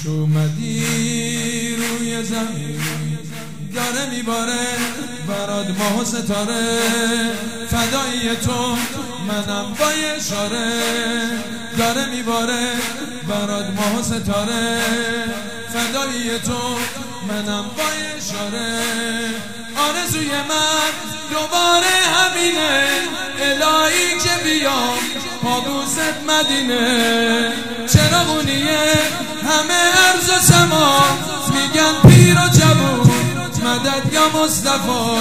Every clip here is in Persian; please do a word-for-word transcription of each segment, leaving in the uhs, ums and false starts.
خوش اومدی روی زمین، داره میباره برات ماه و ستاره، فدایی تو منم با اشاره، داره میباره برات ماه و ستاره، فدایی تو منم با اشاره. آرزوی من دوباره همینه، الهی که بیام پابوست مدینه، چراغونیه همه ارض و سما، میگن پیر و جوون مدد یا مصطفی.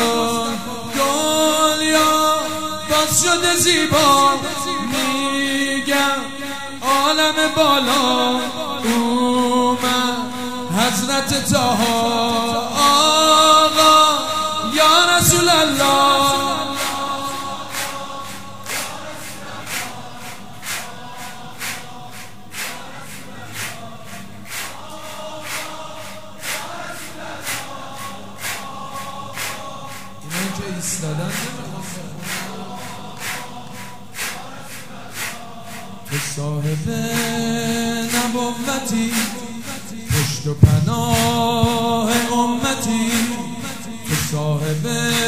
دنیا باز شده زیبا، میگن عالم بالا اومد حضرت طاها. آقا یا رسول الله، اینه که ایستادن تو صاحب نبوتی، پشت و پناه امتی، تو صاحب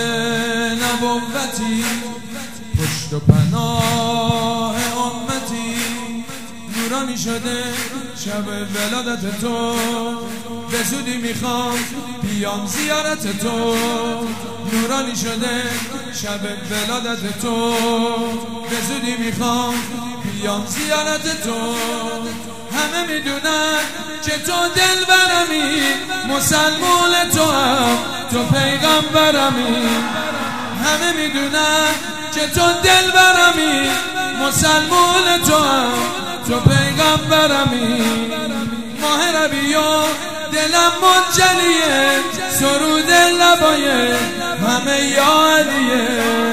نبوتی، پشت و پناه امتی، نورانی شده شب ولادت تو، به زودی میخوام بیام زیارت تو، نورانی شده شب ولادت تو، به زودی میخوام بیام زیارت تو. همه میدونن که تو دل برمی، مسلمون تو هم تو پیغمبرمی، همه میدونن که تو دل برمی، مسلمون تو هم تو پیغمبرمی. ماه ربیع دلم منجلیه، سرود لبای همه یا علیه،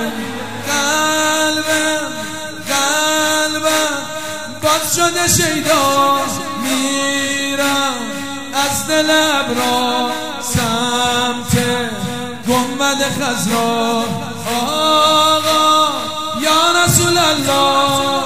قلبم قلبم باز شده شیدا، میرم از دل ابرا سمت گنبد خضرا. آقا یا رسول الله،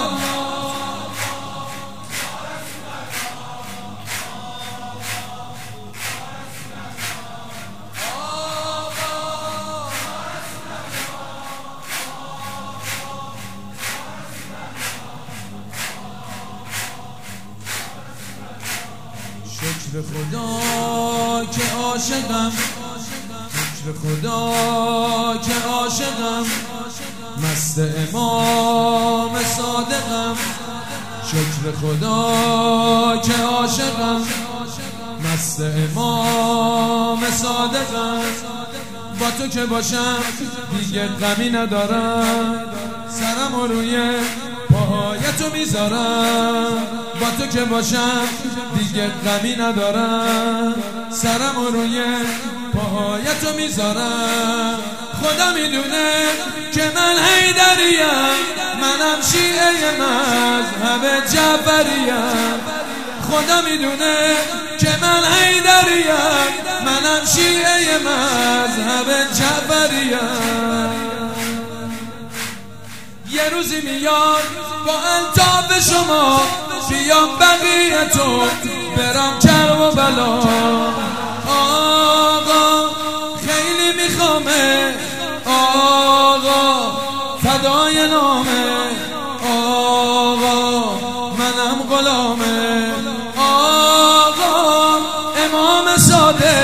شکر خدا که عاشقم، شکر خدا که عاشقم، مست امام صادقم، شکر خدا که عاشقم، مست امام صادقم. با تو که باشم دیگه غمی ندارم، سرم و روی پاهای تو میذارم، با تو که باشم دیگه غمی ندارم، سرم و روی پاهای تو میذارم. خدا میدونه که من حیدریم، منم شیعه مذهب جعفریم، خدا میدونه که من حیدریم، منم شیعه مذهب جعفریم. یه روزی میاد با الطاف شما، بیام بقیه تو برام کرب و بلا. آقا خیلی میخوامه، آقا فدای نامه، آقا منم غلامه، آقا امام صادق